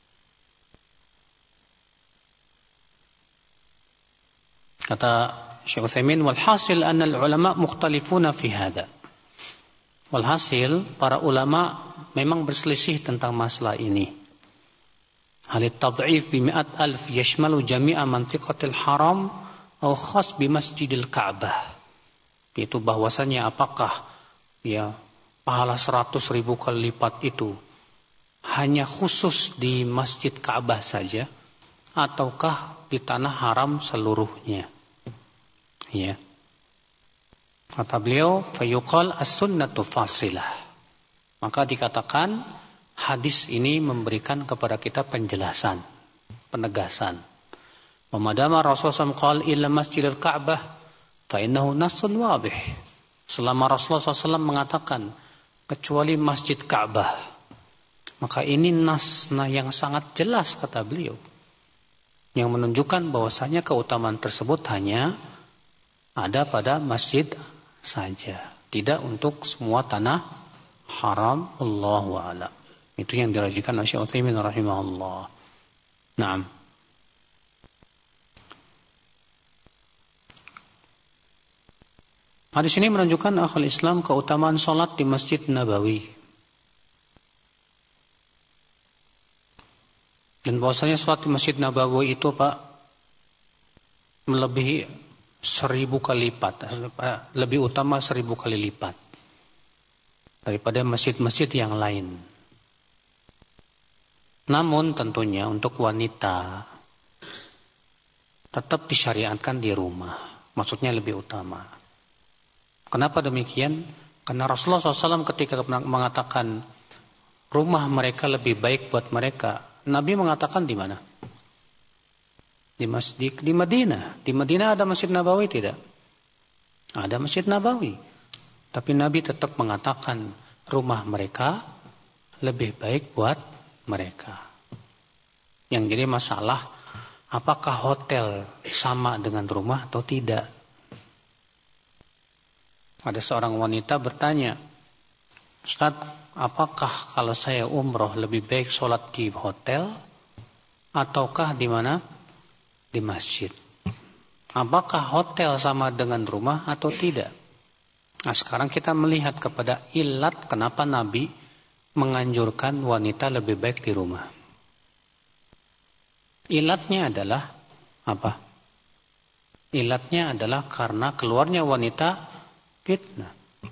Kata Syekh Utsaimin, walhasil anna al-ulama mukhtalifuna fi hadha. Walhasil para ulama memang berselisih tentang masalah ini. Hal at-tad'if bi mi'at alf yashmalu jami'a mantiqatil haram atau khas bi Masjidil Ka'bah. Itu bahwasanya apakah ya pahala seratus ribu kali lipat itu hanya khusus di Masjid Ka'bah saja ataukah di tanah haram seluruhnya? Ya. Kata beliau, fayuqal as-sunnatu fasilah. Maka dikatakan hadis ini memberikan kepada kita penjelasan, penegasan. Wamadama Rasulullah shallallahu alaihi wasallam qala illa masjidil Ka'bah fa innahu nassun wadih. Selama Rasulullah shallallahu alaihi wasallam mengatakan kecuali Masjid Ka'bah, maka ini nas yang sangat jelas kata beliau, yang menunjukkan bahwasanya keutamaan tersebut hanya ada pada masjid saja, tidak untuk semua tanah haram. Allahu a'lam. Itu yang dirajikan oleh Syekh Utsaimin rahimahullah. Naam. Hadis ini menunjukkan akhul Islam keutamaan salat di Masjid Nabawi. Dan bahwasanya salat di Masjid Nabawi itu Pak melebihi seribu kali lipat, lebih utama seribu kali lipat daripada masjid-masjid yang lain. Namun tentunya untuk wanita tetap disyariatkan di rumah, maksudnya lebih utama. Kenapa demikian? Karena Rasulullah shallallahu alaihi wasallam ketika mengatakan rumah mereka lebih baik buat mereka, Nabi mengatakan di mana? Di masjid di Madinah. Di Madinah ada Masjid Nabawi tidak? Ada Masjid Nabawi. Tapi Nabi tetap mengatakan rumah mereka lebih baik buat mereka. Yang jadi masalah, apakah hotel sama dengan rumah atau tidak? Ada seorang wanita bertanya, Ustaz, apakah kalau saya umroh lebih baik sholat di hotel ataukah di mana? Di masjid. Apakah hotel sama dengan rumah atau tidak? Nah, sekarang kita melihat kepada ilat kenapa Nabi menganjurkan wanita lebih baik di rumah. Ilatnya adalah apa? Ilatnya adalah karena keluarnya wanita fitnah.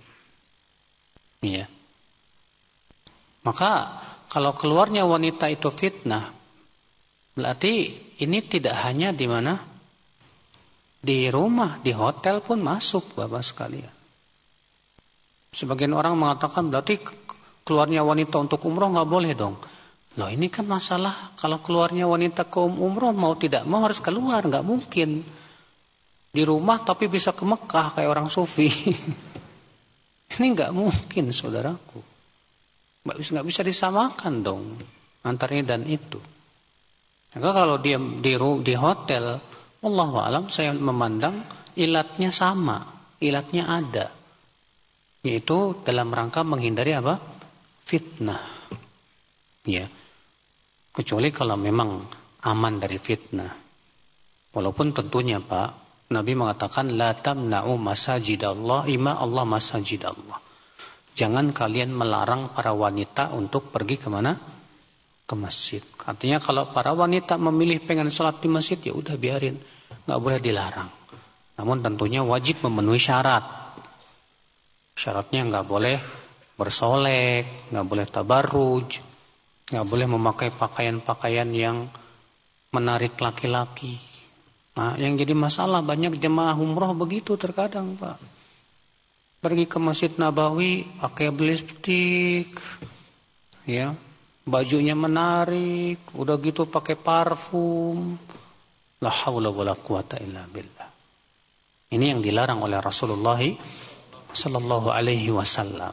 Iya. Maka kalau keluarnya wanita itu fitnah, berarti ini tidak hanya di mana? Di rumah, di hotel pun masuk, Bapak sekalian. Sebagian orang mengatakan berarti keluarnya wanita untuk umroh nggak boleh dong. Loh, ini kan masalah kalau keluarnya wanita ke umroh mau tidak mau harus keluar, nggak mungkin di rumah tapi bisa ke Mekah kayak orang sufi. Ini nggak mungkin, saudaraku. Nggak bisa, nggak bisa disamakan dong antara ini dan itu. Maka kalau dia di di hotel, wallahu alam, saya memandang ilatnya sama, ilatnya ada, yaitu dalam rangka menghindari apa? Fitnah. Ya, kecuali kalau memang aman dari fitnah. Walaupun tentunya Pak, Nabi mengatakan la tamna'u masajidallah ima Allah masajidallah. Jangan kalian melarang para wanita untuk pergi ke mana? Ke masjid. Artinya kalau para wanita memilih pengen sholat di masjid, ya udah biarin, nggak boleh dilarang. Namun tentunya wajib memenuhi syarat. Syaratnya nggak boleh bersolek, nggak boleh tabarruj, nggak boleh memakai pakaian-pakaian yang menarik laki-laki. Nah, yang jadi masalah banyak jemaah umroh begitu terkadang, Pak. Pergi ke Masjid Nabawi pakai lipstik, ya, bajunya menarik, udah gitu pakai parfum. La haula wala quwata illa billah. Ini yang dilarang oleh Rasulullah sallallahu alaihi wasallam.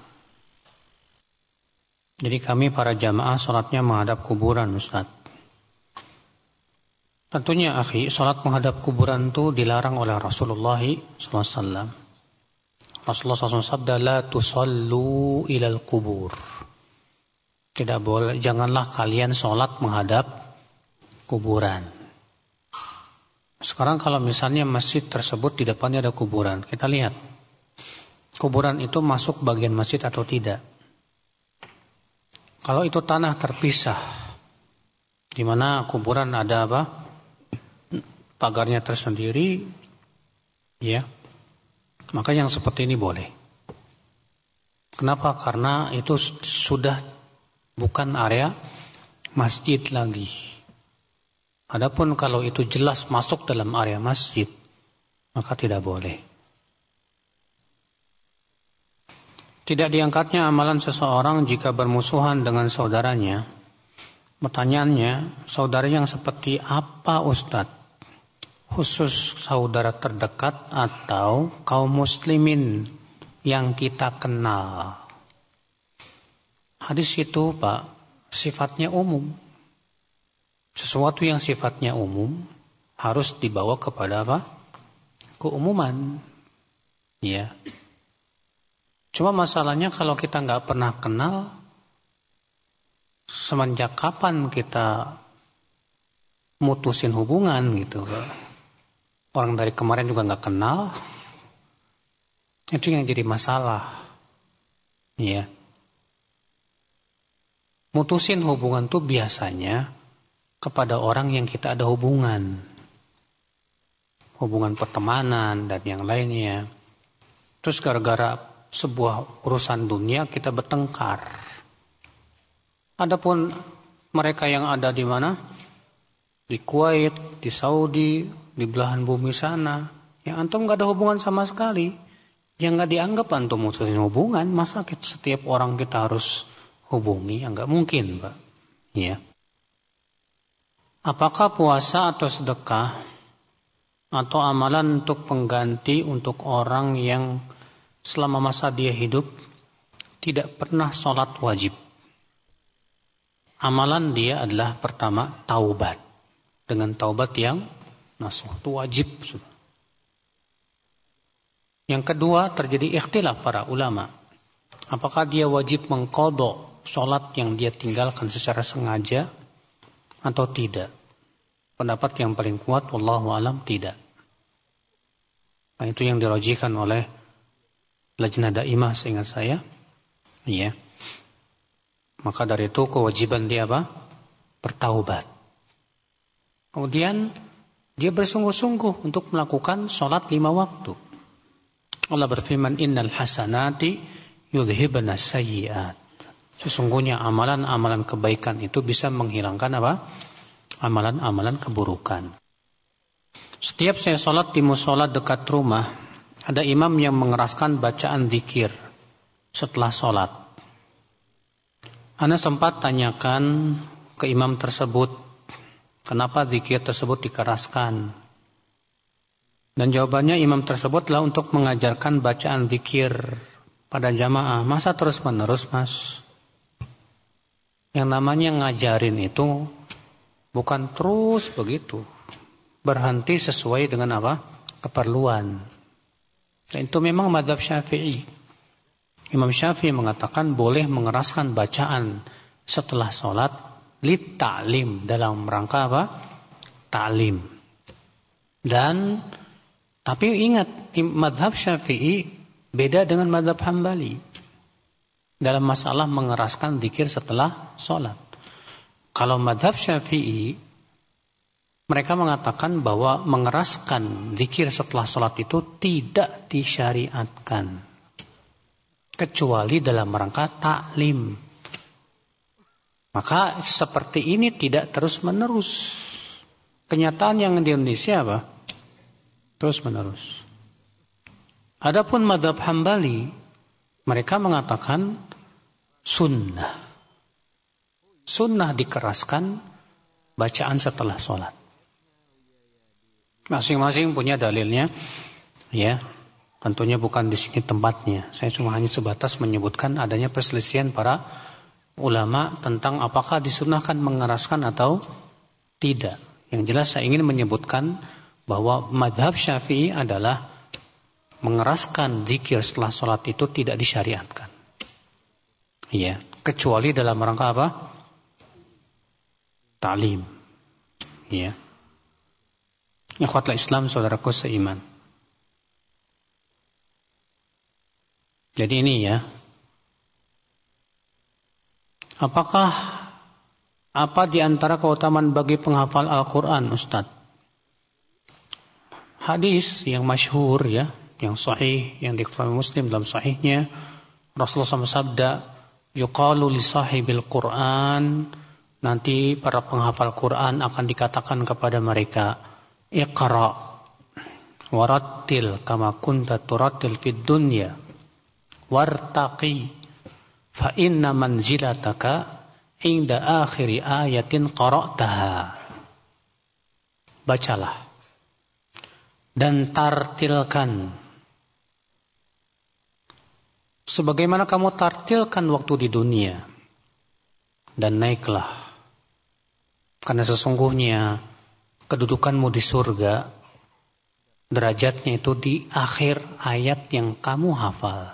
Jadi kami para jamaah salatnya menghadap kuburan, Ustaz. Tentunya akhi, salat menghadap kuburan itu dilarang oleh Rasulullah sallallahu alaihi wasallam. Rasulullah sallallahu alaihi wasallam sabda, la tusallu ilal kubur. Tidak boleh, janganlah kalian salat menghadap kuburan. Sekarang kalau misalnya masjid tersebut di depannya ada kuburan, kita lihat kuburan itu masuk bagian masjid atau tidak. Kalau itu tanah terpisah, di mana kuburan ada apa? Pagarnya tersendiri, ya, maka yang seperti ini boleh. Kenapa? Karena itu sudah bukan area masjid lagi. Adapun kalau itu jelas masuk dalam area masjid, maka tidak boleh. Tidak diangkatnya amalan seseorang jika bermusuhan dengan saudaranya. Pertanyaannya, saudara yang seperti apa Ustadz? Khusus saudara terdekat atau kaum muslimin yang kita kenal? Hadis itu Pak, sifatnya umum. Sesuatu yang sifatnya umum harus dibawa kepada apa? Keumuman. Ya. Cuma masalahnya kalau kita nggak pernah kenal, semenjak kapan kita mutusin hubungan gitu. Orang dari kemarin juga nggak kenal, itu yang jadi masalah. Ya. Mutusin hubungan tuh biasanya kepada orang yang kita ada hubungan. Hubungan pertemanan dan yang lainnya. Terus gara-gara sebuah urusan dunia kita bertengkar. Adapun mereka yang ada di mana? Di Kuwait, di Saudi, di belahan bumi sana, yang antum nggak ada hubungan sama sekali, yang nggak dianggap antum mutusin hubungan. Masa setiap orang kita harus hubungi? Ya nggak mungkin, Pak. Ya. Apakah puasa atau sedekah atau amalan untuk pengganti untuk orang yang selama masa dia hidup tidak pernah sholat wajib? Amalan dia adalah pertama taubat. Dengan taubat yang nasuh, itu wajib. Yang kedua terjadi ikhtilaf para ulama. Apakah dia wajib mengqadha sholat yang dia tinggalkan secara sengaja atau tidak? Pendapat yang paling kuat wallahu alam tidak. Nah, itu yang dirajihkan oleh Lajnah Daimah seingat saya. Iya. Maka dari itu kewajiban dia apa? Bertaubat. Kemudian dia bersungguh-sungguh untuk melakukan sholat lima waktu. Allah berfirman, innal hasanati yudhibna sayyi'at. Sesungguhnya amalan-amalan kebaikan itu bisa menghilangkan apa? Amalan-amalan keburukan. Setiap saya sholat di musola dekat rumah, ada imam yang mengeraskan bacaan zikir setelah sholat. Ana sempat tanyakan ke imam tersebut, kenapa zikir tersebut dikeraskan? Dan jawabannya imam tersebutlah untuk mengajarkan bacaan zikir pada jamaah. Masa terus menerus, Mas? Yang namanya ngajarin itu bukan terus begitu. Berhenti sesuai dengan apa? Keperluan. Dan itu memang mazhab Syafi'i. Imam Syafi'i mengatakan boleh mengeraskan bacaan setelah sholat lit ta'lim, dalam rangka apa? Ta'lim. Dan tapi ingat, mazhab Syafi'i beda dengan mazhab Hambali dalam masalah mengeraskan zikir setelah sholat. Kalau mazhab Syafi'i, mereka mengatakan bahwa mengeraskan zikir setelah sholat itu tidak disyariatkan. Kecuali dalam rangka taklim. Maka seperti ini tidak terus menerus. Kenyataan yang di Indonesia apa? Terus menerus. Adapun mazhab Hambali, mereka mengatakan sunnah. Sunnah dikeraskan bacaan setelah sholat. Masing-masing punya dalilnya, ya. Tentunya bukan di sini tempatnya. Saya cuma hanya sebatas menyebutkan adanya perselisihan para ulama tentang apakah disunahkan mengeraskan atau tidak. Yang jelas saya ingin menyebutkan bahwa mazhab Syafi'i adalah mengeraskan zikir setelah sholat itu tidak disyariatkan. Ya, kecuali dalam rangka apa? Ta'lim. Ya. Ikhwatul Islam, saudaraku seiman. Jadi ini ya. Apakah apa di antara keutamaan bagi penghafal Al-Quran, Ustaz? Hadis yang masyhur ya, yang sahih, yang diketahui Muslim dalam sahihnya, Rasulullah shallallahu alaihi wasallam sabda, yuqalu li sahibil Quran, nanti para penghafal Quran akan dikatakan kepada mereka, Iqra warattil kama kunta turattil fid dunya wartaqi fa inna manzilataka inda akhiri ayatin qara'taha. Bacalah dan tartilkan sebagaimana kamu tartilkan waktu di dunia, dan naiklah, karena sesungguhnya kedudukanmu di surga derajatnya itu di akhir ayat yang kamu hafal.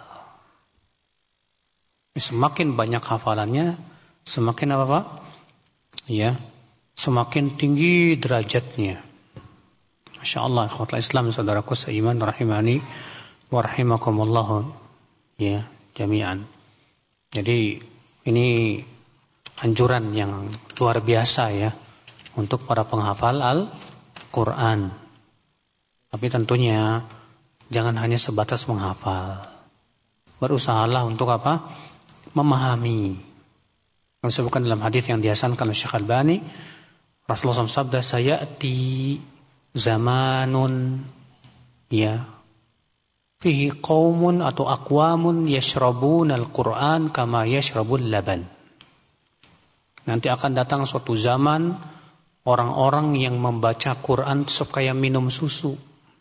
Semakin banyak hafalannya, semakin apa Pak? Ya, semakin tinggi derajatnya. Masya Allah, ikhwatul Islam, saudaraku seiman, rahimani wa rahimakumullah, ya, jami'an. Jadi ini anjuran yang luar biasa ya untuk para penghafal Al-Quran. Tapi tentunya jangan hanya sebatas menghafal. Berusahalah untuk apa? Memahami. Disebutkan dalam hadis yang dihasankan oleh Syekh Albani, Rasulullah shallallahu alaihi wasallam sabda, sayati zamanun ya fihi qaumun atau aqwamun yashrabuna al-Quran kama yashrabul laban. Nanti akan datang suatu zaman orang-orang yang membaca Quran supaya minum susu.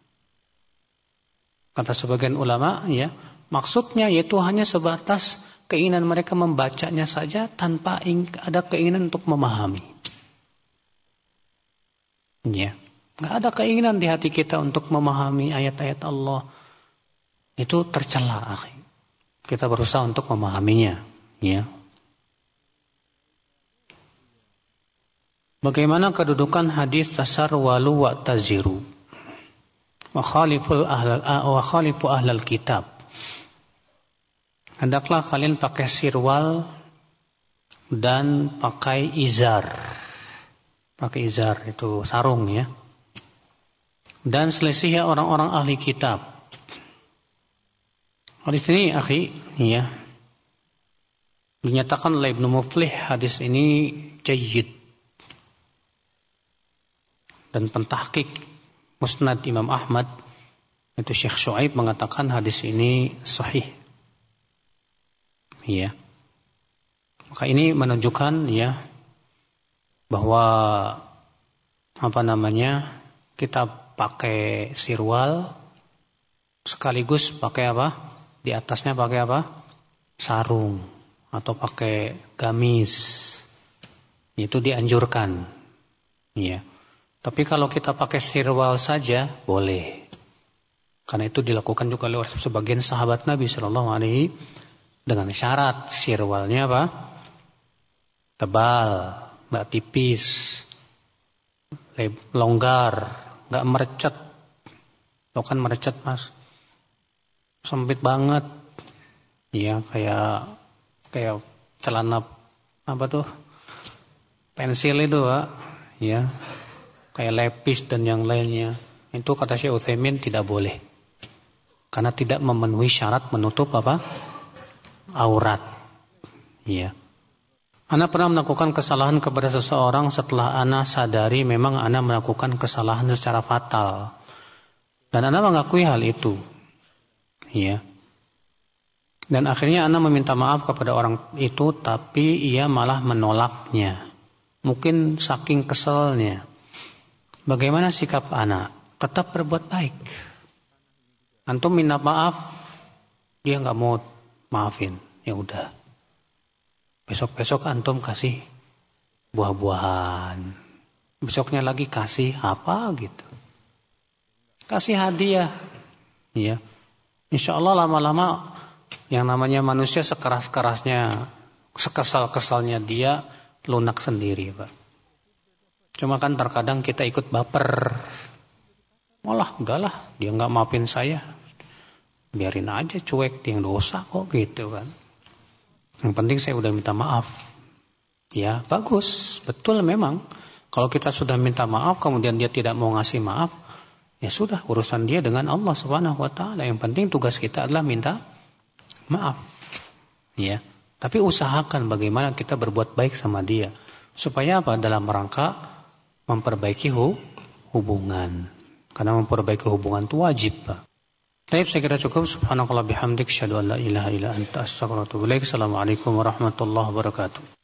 Kata sebagian ulama ya, maksudnya yaitu hanya sebatas keinginan mereka membacanya saja tanpa ada keinginan untuk memahami. Ya, nggak ada keinginan di hati kita untuk memahami ayat-ayat Allah. Itu tercela, akhi. Kita berusaha untuk memahaminya, ya. Bagaimana kedudukan hadis tasar walu wa taziru? Wa khaliful ahlal wa khalifu ahlal kitab. Hendaklah kalian pakai sirwal dan pakai izar. Pakai izar itu sarung ya. Dan selisih orang-orang ahli kitab. Hadis ini akhi ya, dinyatakan oleh Ibnu Muflih hadis ini jayyid. Dan pentahqiq Musnad Imam Ahmad itu Syekh Syuaib mengatakan hadis ini sahih. Ya. Maka ini menunjukkan ya bahwa apa namanya, kita pakai sirwal sekaligus pakai apa? Di atasnya pakai apa? Sarung atau pakai gamis. Itu dianjurkan. Ya. Tapi kalau kita pakai sirwal saja boleh. Karena itu dilakukan juga oleh sebagian sahabat Nabi sallallahu alaihi dengan syarat sirwalnya apa? Tebal, enggak tipis, longgar, enggak merecet. Lo kan merecet Mas, sempit banget, ya kayak kayak celana apa tuh, pensil itu Pak, ya kayak lepis dan yang lainnya. Itu kata Syekh Utsaimin tidak boleh, karena tidak memenuhi syarat menutup apa? Aurat. Ya. Ana pernah melakukan kesalahan kepada seseorang, setelah ana sadari memang ana melakukan kesalahan secara fatal. Dan ana mengakui hal itu. Ya. Dan akhirnya ana meminta maaf kepada orang itu, tapi ia malah menolaknya. Mungkin saking keselnya. Bagaimana sikap ana? Tetap berbuat baik. Antum minta maaf, dia enggak mau maafin, ya udah. Besok-besok antum kasih buah-buahan. Besoknya lagi kasih apa gitu. Kasih hadiah. Ya. Insya Allah lama-lama yang namanya manusia sekeras-kerasnya, sekesal-kesalnya dia lunak sendiri, Pak. Cuma kan terkadang kita ikut baper. Malah udahlah, dia nggak maafin saya. Biarin aja, cuek, dia yang dosa kok gitu kan. Yang penting saya udah minta maaf. Ya bagus, betul memang. Kalau kita sudah minta maaf kemudian dia tidak mau ngasih maaf, ya sudah, urusan dia dengan Allah Subhanahu wa taala. Yang penting tugas kita adalah minta maaf. Ya. Tapi usahakan bagaimana kita berbuat baik sama dia. Supaya apa? Dalam rangka memperbaiki hubungan. Karena memperbaiki hubungan itu wajib, Pak. Baik, saya kira cukup. Subhanakallah bihamdik, asyhadu an la ilaha illa anta, astaghfiruka wa atubu ilaik. Assalamualaikum warahmatullahi wabarakatuh.